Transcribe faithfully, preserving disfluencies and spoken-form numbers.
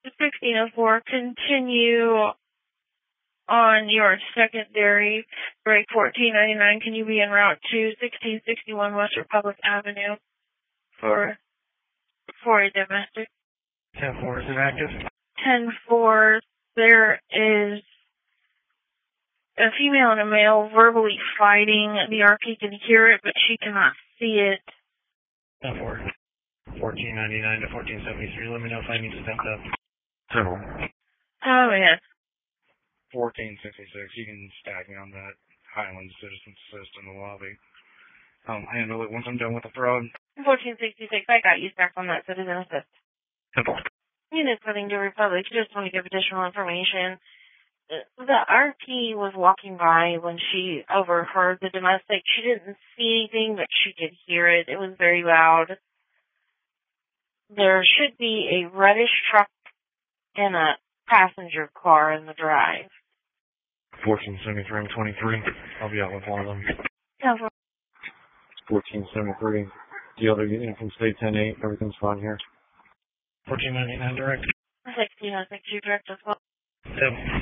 sixteen oh four, continue on your secondary, break fourteen ninety-nine. Can you be en route to sixteen sixty-one West Republic Avenue for, for a domestic? ten four, is it active? ten four, there is a female and a male verbally fighting. The R P can hear it, but she cannot see it. ten four, fourteen ninety-nine to fourteen seventy-three. Let me know if I need to step up. ten four. Oh, yeah. fourteen sixty-six. You can stack me on that Highland Citizen Assist in the lobby. I'll handle it once I'm done with the fraud. fourteen sixty-six, I got you stacked on that Citizen Assist. ten four. Unit Southern to Republic, just want to give additional information. The R P was walking by when she overheard the domestic. She didn't see anything, but she could hear it. It was very loud. There should be a reddish truck and a passenger car in the drive. fourteen seventy-three, I'm twenty-three. I'll be out with one of them. Yeah, fourteen seventy-three. The other unit can stay ten eight. Everything's fine here. fourteen ninety-nine direct. sixteen oh six, you direct as well. Yep.